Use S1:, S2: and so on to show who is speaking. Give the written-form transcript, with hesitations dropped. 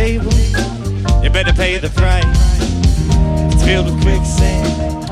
S1: table, you better pay the price. It's filled with quicksand,